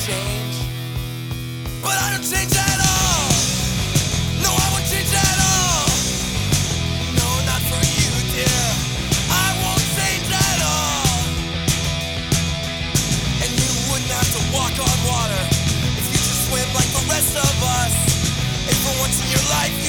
change, but I don't change at all. No, I won't change at all. No, not for you, dear. I won't change at all. And you wouldn't have to walk on water if you just swim like the rest of us. And for once in your life